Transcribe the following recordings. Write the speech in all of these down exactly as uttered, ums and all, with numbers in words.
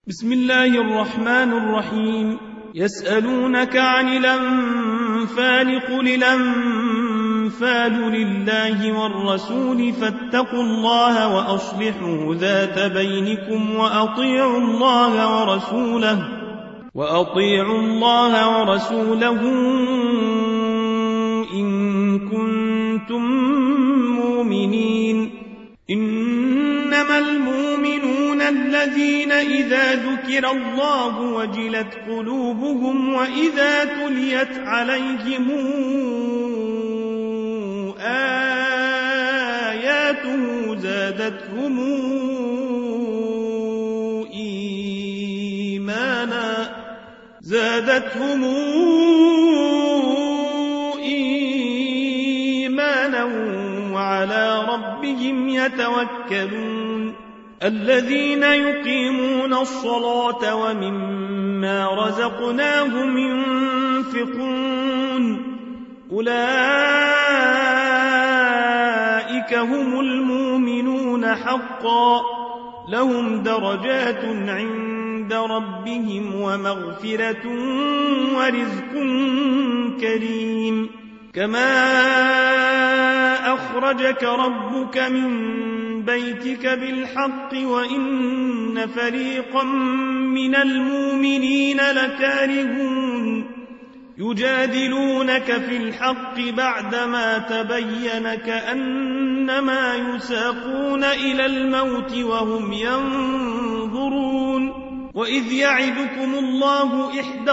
بسم الله الرحمن الرحيم. يسألونك عن الأنفال قل الأنفال لله والرسول فاتقوا الله وأصلحوا ذات بينكم وأطيعوا الله ورسوله وأطيعوا الله ورسوله إن كنتم مؤمنين. إنما المؤمنون الذين إذا ذكر الله وجلت قلوبهم وإذا تليت عليهم آياته زادتهم إيمانا زادتهم إيمانا وعلى ربهم يتوكلون. الذين يقيمون الصلاة ومما رزقناهم ينفقون أولئك هم المؤمنون حقا لهم درجات عند ربهم ومغفرة ورزق كريم. كما أخرجك ربك من بيتك بالحق وإن فريقا من المؤمنين لكارهون يجادلونك في الحق بعدما تبين كأنما يساقون إلى الموت وهم ينظرون. وإذ يعدكم الله إحدى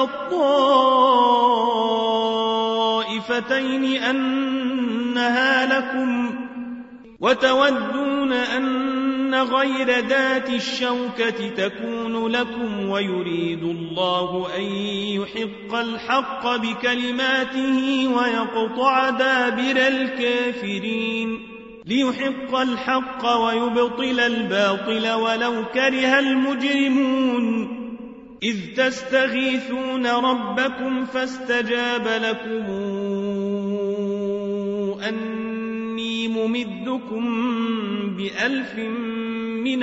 الطائفتين أنها لكم وتودون أن غير ذات الشوكة تكون لكم ويريد الله أن يحق الحق بكلماته ويقطع دابر الكافرين ليحق الحق ويبطل الباطل ولو كره المجرمون. إذ تستغيثون ربكم فاستجاب لكم أني ممدكم بألف من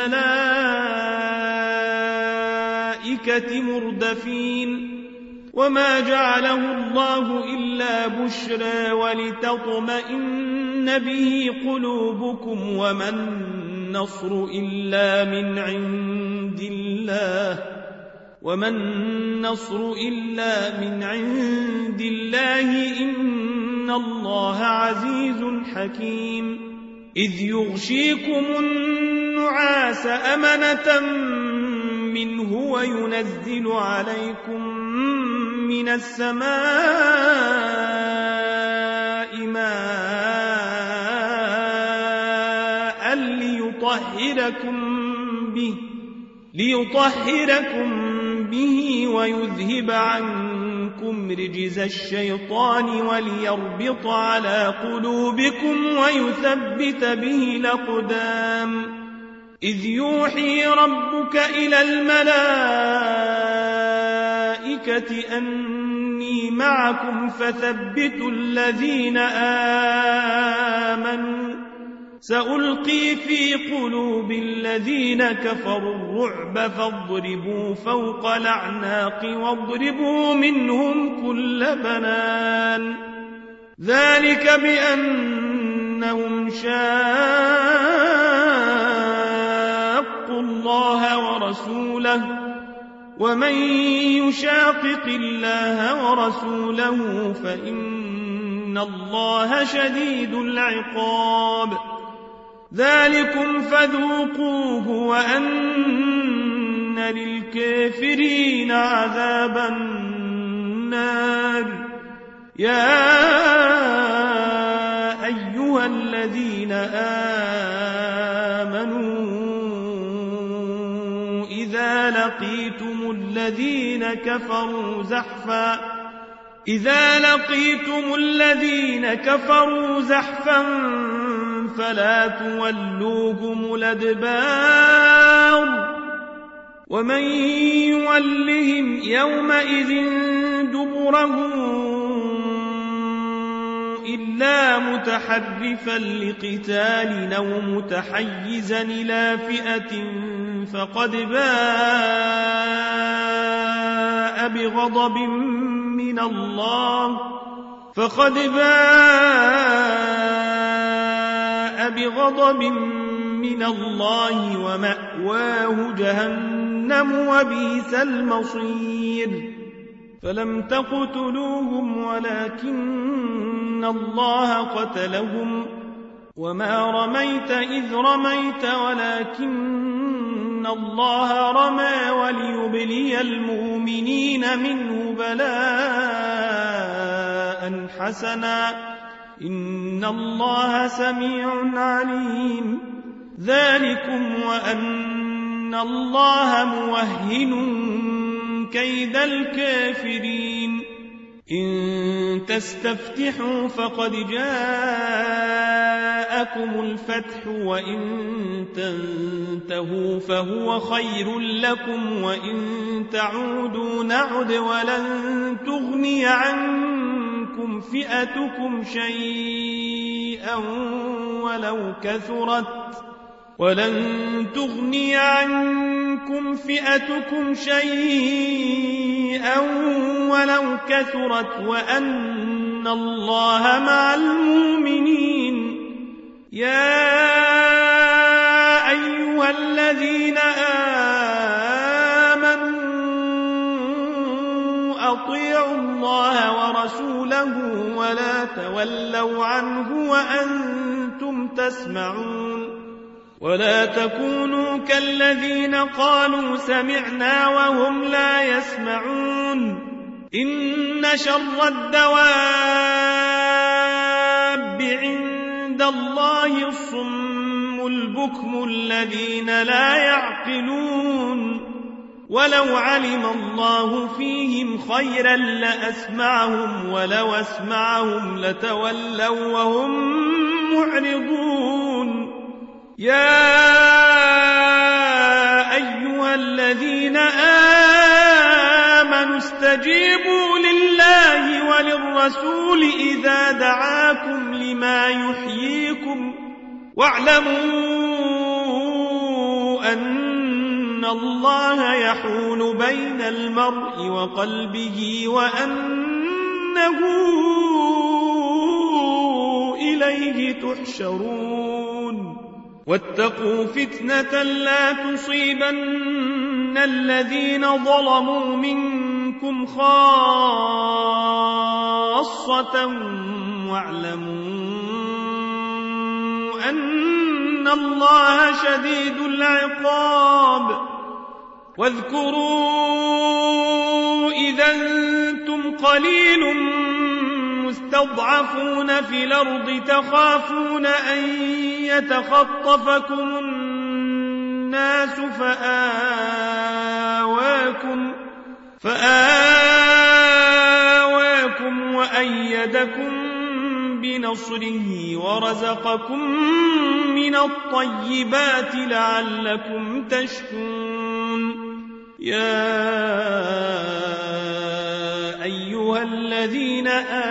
الملائكة مردفين. وما جعله الله إلا بشرى ولتطمئن به قلوبكم وما النصر إلا من عند الله وما النصر إلا من عند الله إن الله عزيز حكيم. إذ يغشيكم النعاس أمنة منه وينزل عليكم من السماء ماء ليطهركم به ليطهركم به ويذهب عنكم رجز الشيطان وليربط على قلوبكم ويثبت به الأقدام. إذ يوحي ربك إلى الملائكة أني معكم فثبتوا الذين آمنوا سألقي في قلوب الذين كفروا الرعب فاضربوا فوق الأعناق واضربوا منهم كل بنان. ذلك بأنهم شاقوا الله ورسوله ومن يشاقق الله ورسوله فإن الله شديد العقاب. ذلكم فذوقوه وأن للكافرين عذاب النار. يا أيها الذين آمنوا إذا لقيتم الذين كفروا زحفا إذا لقيتم الذين كفروا زحفا فلا تولوهم الأدبار ومن يولهم يومئذ دبره إلا متحرفا لقتال أو متحيزا إلى فئة فقد باء بغضب من الله فقد باء بغضب من الله ومأواه جهنم وبئس المصير فلم تقتلوهم ولكن الله قتلهم وما رميت إذ رميت ولكن الله رمى وليبلي المؤمنين منه بلاء حسنا إن الله سميع عليم ذلكم وأن الله موهن كيد الكافرين إن تستفتحوا فقد جاءكم الفتح وإن تنتهوا فهو خير لكم وإن تعودوا نعد ولن تغني عنكم فئتكم شيئا ولو كثرت ولن تغني عنكم فئتكم شيئا ولو كثرت وأن الله مع المؤمنين يا أيها الذين آمنوا أطيعوا الله ورسوله ولا تولوا عنه وأنتم تسمعون ولا تكونوا كالذين قالوا سمعنا وهم لا يسمعون إن شر الدواب عند الله الصم البكم الذين لا يعقلون ولو علم الله فيهم خيرا لأسمعهم ولو أسمعهم لتولوا وهم معرضون يا أيها الذين آمنوا استجيبوا لله وللرسول إذا دعاكم لما يحييكم واعلموا أن الله يحول بين المرء وقلبه وأنه إليه تحشرون واتقوا فتنة لا تصيبن الذين ظلموا منكم خاصة واعلموا أن الله شديد العقاب واذكروا إذا أنتم قليل مستضعفون في الأرض تخافون أن يتخطفكم الناس فآواكم فآواكم وأيدكم بنصره ورزقكم من الطيبات لعلكم تشكرون يا أيها الذين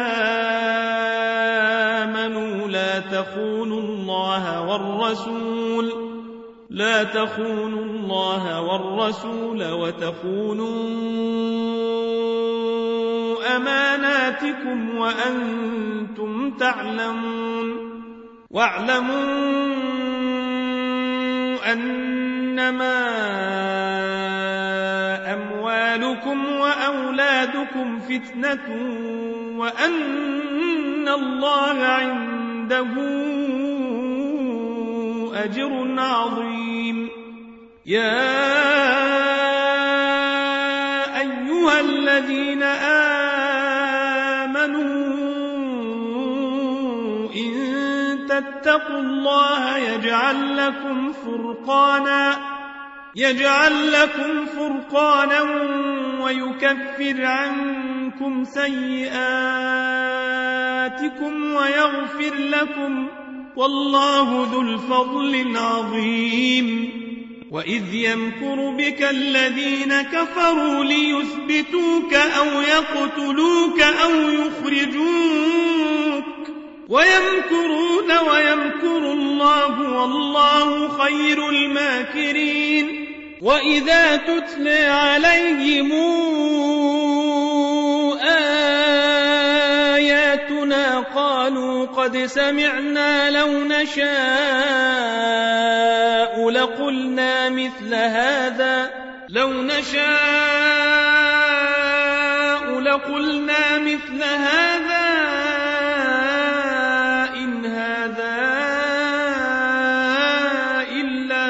آمنوا لا تخونوا الله والرسول لا تخونوا الله والرسول وتخونوا أماناتكم وأنتم تعلمون واعلموا أنما أموالكم وأولادكم فتنة وأن الله عنده أجر عظيم يا أيها الذين آمنوا إن تتقوا الله يجعل لكم فرقانا يجعل لكم فرقانا ويكفر عنكم سيئاتكم ويغفر لكم والله ذو الفضل العظيم وإذ يمكر بك الذين كفروا ليثبتوك أو يقتلوك أو يخرجوك ويمكرون ويمكر الله والله خير الماكرين وإذا تتلى عليهم قد سمعنا لو نشاء لقلنا مثل هذا لو نشاء لقلنا مثل هذا إن هذا إلا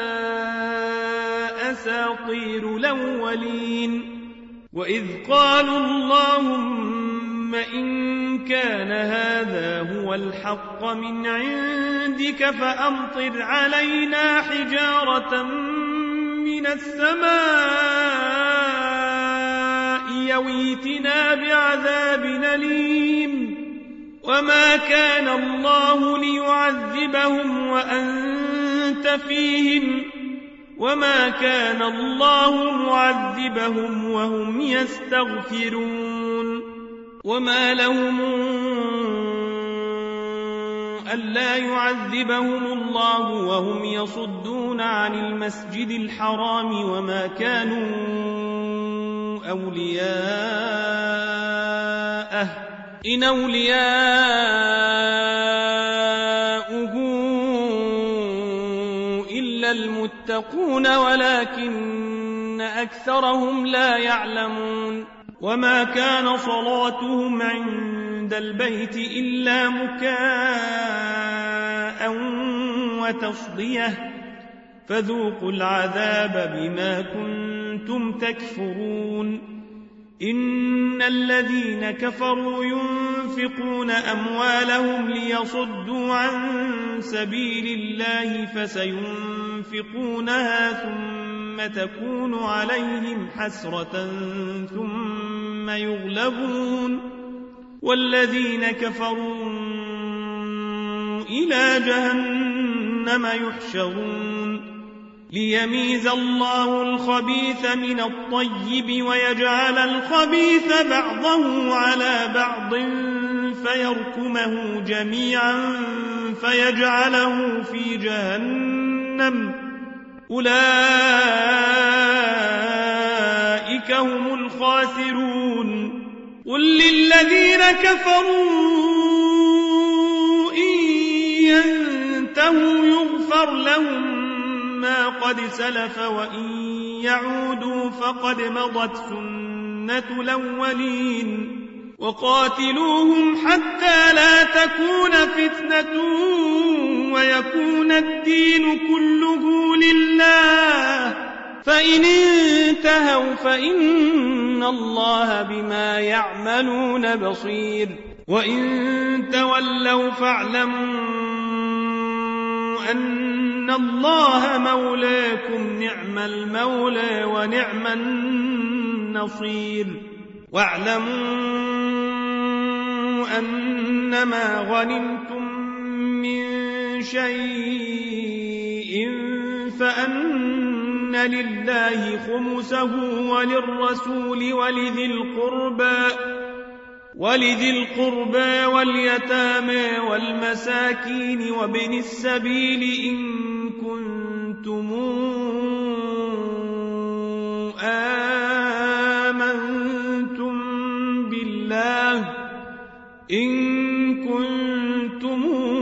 أساطير الأولين وإذ قالوا اللهم إن كان هذا هو الحق من عندك فأمطر علينا حجارة من السماء أو ائتنا بعذاب أليم وما كان الله ليعذبهم وأنت فيهم وما كان الله معذبهم وهم يستغفرون وما لهم ألا يعذبهم الله وهم يصدون عن المسجد الحرام وما كانوا أولياءه إن أولياؤه إلا المتقون ولكن أكثرهم لا يعلمون وما كان صلاتهم عند البيت إلا مكاء وتصدية فذوقوا العذاب بما كنتم تكفرون إن الذين كفروا ينفقون أموالهم ليصدوا عن سبيل الله فسينفقونها ثم تكون عليهم حسرة ثم يغلبون والذين كفروا إلى جهنم يحشرون ليميز الله الخبيث من الطيب ويجعل الخبيث بعضه على بعض فيركمه جميعا فيجعله في جهنم أولئك هم الخاسرون قل للذين كفروا إن ينتهوا يغفر لهم ما قد سلف وإن يعودوا فقد مضت سنة الأولين وقاتلوهم حتى لا تكون فتنة ويكون الدين كله لله فإن انتهوا فإن الله بما يعملون بصير وإن تولوا فاعلموا أن الله مولاكم نعم المولى ونعم النصير واعلموا أنما غنمتم من شيء فأن لله خمسه وللرسول ولذي القربى ولذي القربى واليتامى والمساكين وابن السبيل إن كنتم آمنتم بالله إن كنتم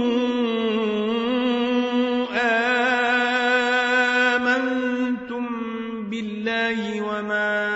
آمنتم بالله وما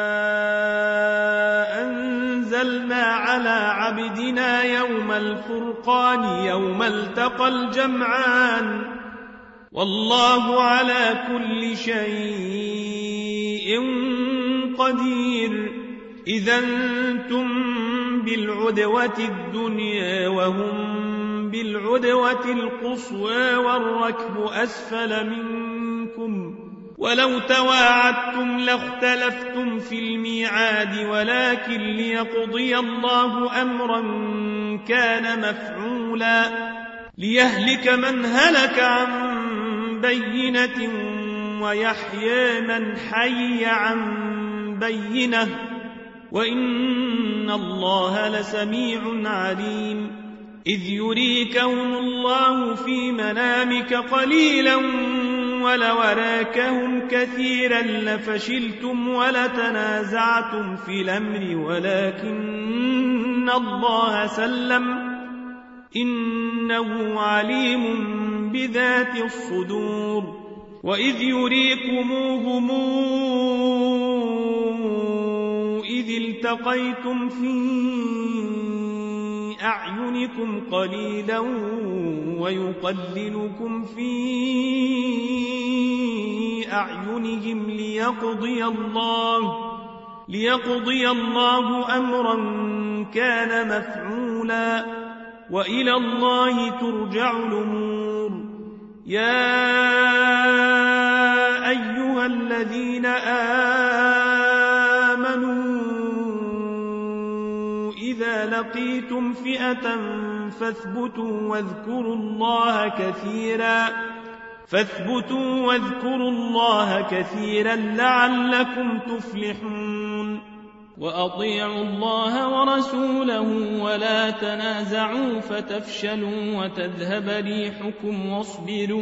على عبدنا يوم الفرقان يوم التقى الجمعان والله على كل شيء قدير إذا أنتم بالعدوة الدنيا وهم بالعدوة القصوى والركب أسفل منكم ولو تواعدتم لاختلفتم في الميعاد ولكن ليقضي الله أمرا كان مفعولا ليهلك من هلك عن بينة ويحيى من حي عن بينة وإن الله لسميع عليم إذ يريكهم الله في منامك قليلا ولو أراكهم كثيرا لفشلتم ولتنازعتم في الأمر ولكن الله سلم إنه عليم بذات الصدور وإذ يريكموهم إذ التقيتم في أعينكم قليلا ويقللكم في أعينهم ليقضي الله ليقضي الله أمرا كان مفعولا وإلى الله ترجع الأمور. يا أيها الذين آمنوا إذا لقيتم فئة فاثبتوا واذكروا الله كثيرا فاثبتوا واذكروا الله كثيرا لعلكم تفلحون. وأطيعوا الله ورسوله ولا تنازعوا فتفشلوا وتذهب ريحكم واصبروا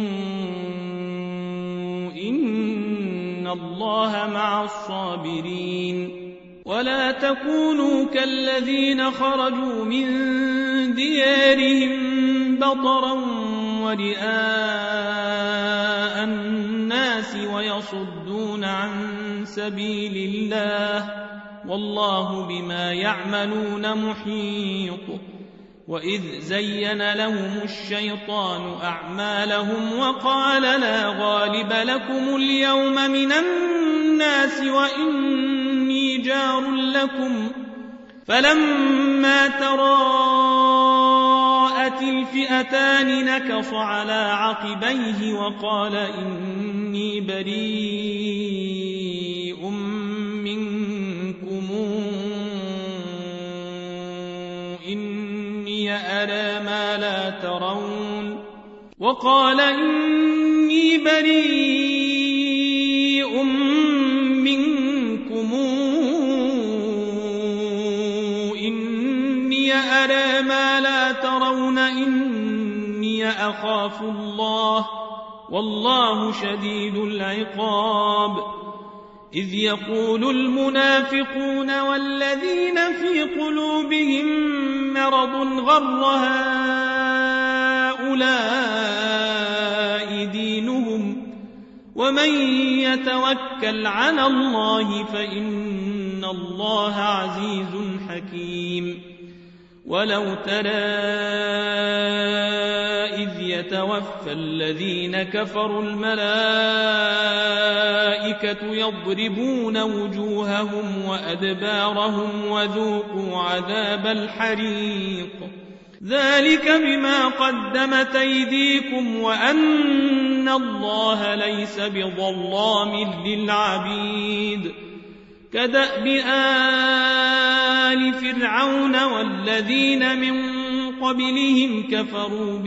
إن الله مع الصابرين. ولا تكونوا كالذين خرجوا من ديارهم بطرا ورئاء الناس ويصدون عن سبيل الله والله بما يعملون محيط. وإذ زين لهم الشيطان أعمالهم وقال لا غالب لكم اليوم من الناس وإني جار لكم فلما تراءت الفئتان نكص على عقبيه وقال إني بريء منكم إني أرى ما لا ترون وقال إني بريء منكم إني أرى ما لا ترون إني أخاف الله والله شديد العقاب. إذ يقول المنافقون والذين في قلوبهم مرض غر هؤلاء دينهم ومن يتوكل على الله فإن الله عزيز حكيم. ولو ترى إذ يتوفى الذين كفروا الملائكة يضربون وجوههم وأدبارهم وذوقوا عذاب الحريق ذلك بما قدمت أيديكم وأن الله ليس بظلام للعبيد. كدأب آل فرعون والذين من قبلهم كفروا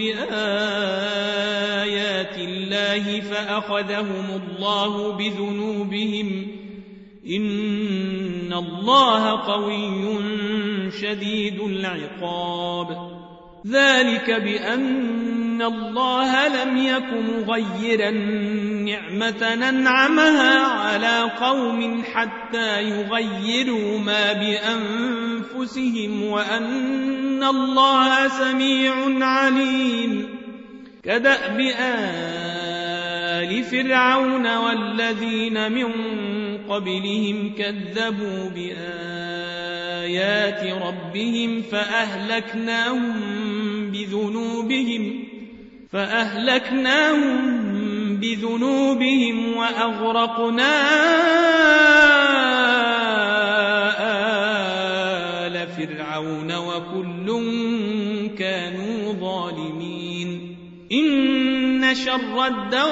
بآيات الله فأخذهم الله بذنوبهم إن الله قوي شديد العقاب. ذلك بأن الله لم يكن مغيرا نعمة أنعمها على قوم حتى يغيروا ما بأنفسهم وأن الله سميع عليم. كدأب آل فرعون والذين من قبلهم كذبوا بآيات ربهم فأهلكناهم بذنوبهم فأهلكناهم بذنوبهم وأغرقنا آل فرعون وكل كانوا ظالمين. إن شر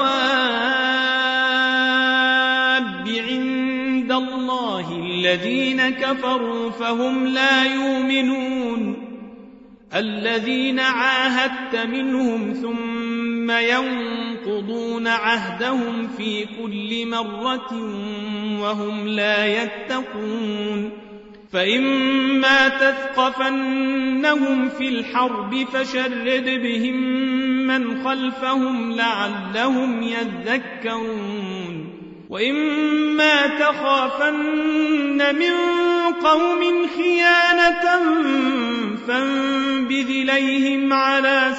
الدواب عند الله الذين كفروا فهم لا يؤمنون. الذين عاهدت منهم ثم ينقضون عهدهم في كل مرة وهم لا يتقون. فإما تثقفنهم في الحرب فشرد بهم من خلفهم لعلهم يذكرون. وإما تخافن من قوم خيانة فانبذ إليهم على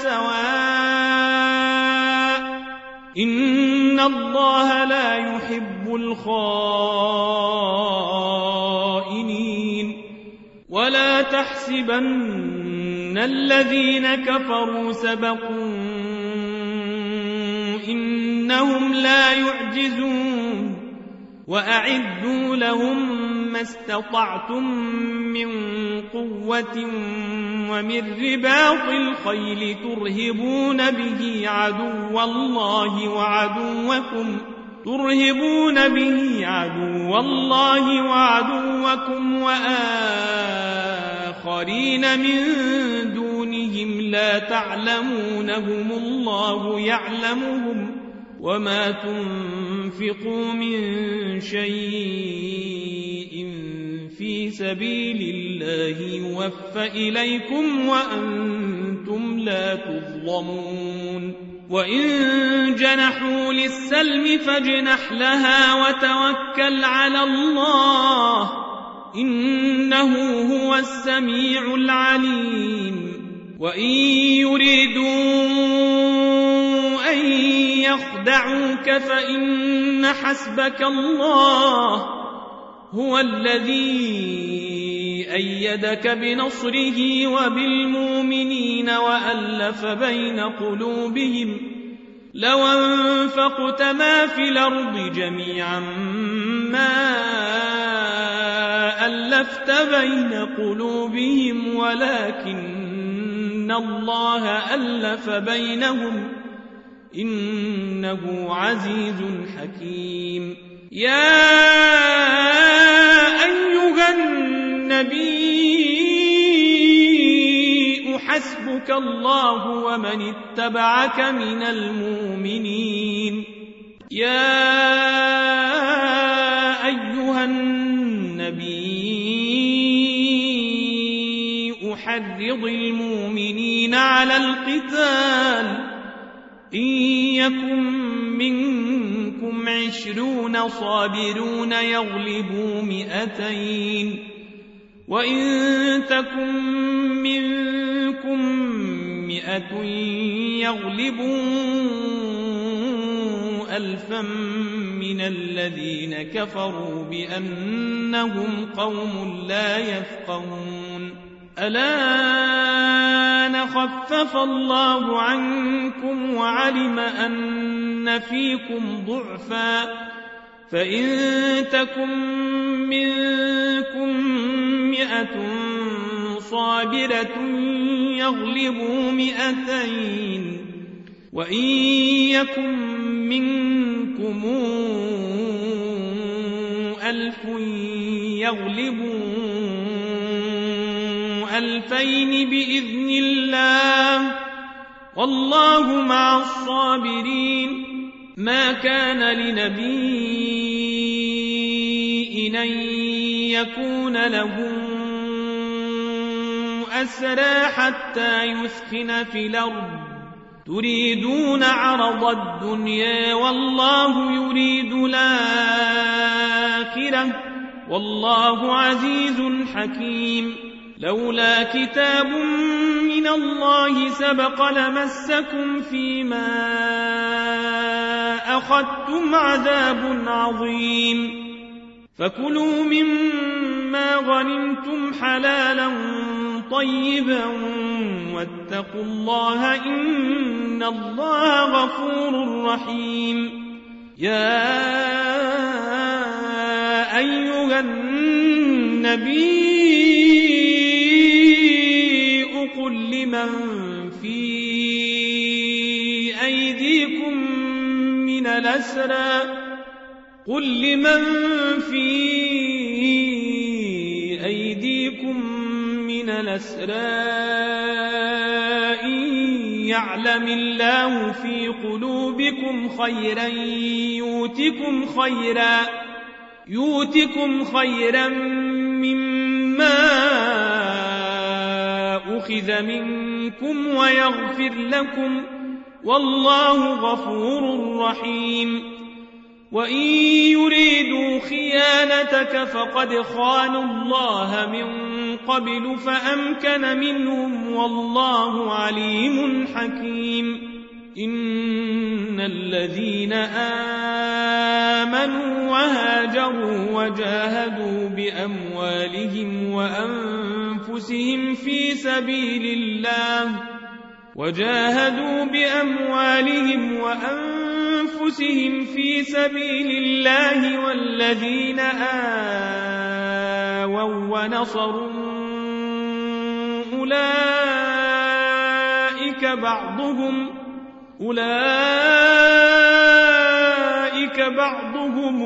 سواء إن الله لا يحب الخائنين ولا تحسبن الذين كفروا سبقوا إنهم لا يعجزون وأعدوا لهم ما استطعتم من قوة ومن رباط الخيل ترهبون به عدو الله وعدوكم ترهبون به عدو الله وعدوكم وآخرين من دونهم لا تعلمونهم الله يعلمهم وما تنفقوا من شيء في سبيل الله يوفى إليكم وأنتم لا تظلمون وإن جنحوا للسلم فاجنح لها وتوكل على الله إنه هو السميع العليم وإن يريدوا أن يخدعوك فإن حسبك الله هو الذي أيدك بنصره وبالمؤمنين وألف بين قلوبهم لو أنفقت ما في الأرض جميعا ما ألفت بين قلوبهم ولكن الله ألف بينهم إنه عزيز حكيم يا أيها النبي حسبك الله ومن اتبعك من المؤمنين يا أيها النبي أحرض المؤمنين على القتال إن يكن منكم عشرون صابرون يغلبوا مئتين وإن تكن منكم مئة يغلبوا ألفا من الذين كفروا بأنهم قوم لا يفقهون الآن خفف الله عنكم وعلم أن فيكم ضعفا فإن تكن منكم مئة صابرة يغلبوا مئتين وإن يكن منكم ألف يغلبوا ألفين بإذن الله والله مع الصابرين ما كان لنبي أن يكون له أسرى حتى يثخن في الأرض تريدون عرض الدنيا والله يريد الآخرة والله عزيز حكيم لولا كتاب من الله سبق لمسكم فيما أخذتم عذاب عظيم فكلوا مما غنمتم حلالا طيبا واتقوا الله إن الله غفور رحيم يا أيها النبي قل لمن في أيديكم من الأسرى قل لمن في أيديكم من الأسرى إن يعلم الله في قلوبكم خيرا يؤتكم خيرا يؤتكم خيرا مما أخذ منكم ويغفر لكم والله غفور رحيم وإن يريدوا خيانتك فقد خانوا الله من قبل فأمكن منهم والله عليم حكيم إن الذين آمنوا وهاجروا وجاهدوا بأموالهم وأنفسهم في سبيل الله وجاهدوا بأموالهم وأنفسهم في سبيل الله والذين آووا ونصروا أولئك بعضهم أولئك بعضهم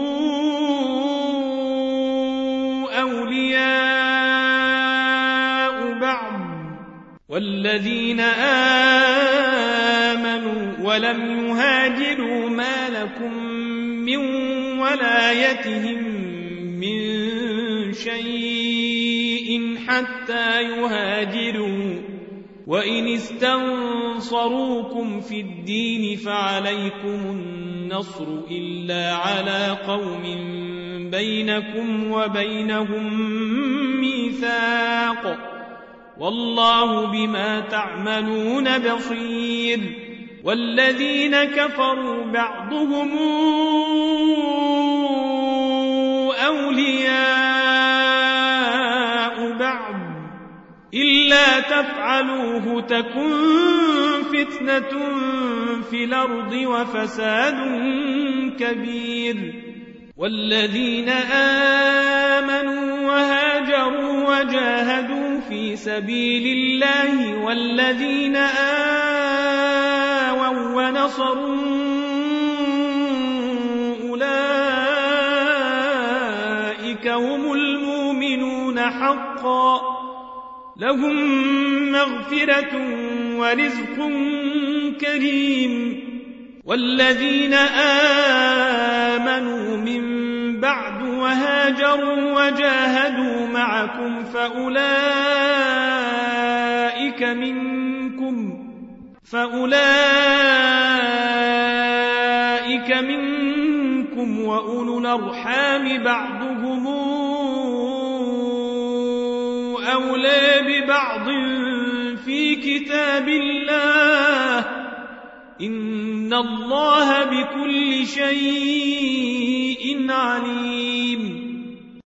أولياء بعض والذين آمنوا ولم يهاجروا ما لكم من ولايتهم من شيء حتى يهاجروا وإن استنصروكم في الدين فعليكم النصر إلا على قوم بينكم وبينهم ميثاق والله بما تعملون بصير والذين كفروا بعضهم أولياء بعض إلا تفعلوه تكن فتنة في الأرض وفساد كبير والذين آمنوا وهاجروا وجاهدوا في سبيل الله والذين آووا ونصروا أولئك هم المؤمنون حقا لهم مغفرة ورزق كريم والذين آمنوا من بعد وهاجروا وجاهدوا معكم فأولئك منكم فأولئك منكم وأولو الأرحام بعضهم أولى ببعض في كتاب الله إن الله بكل شيء عليم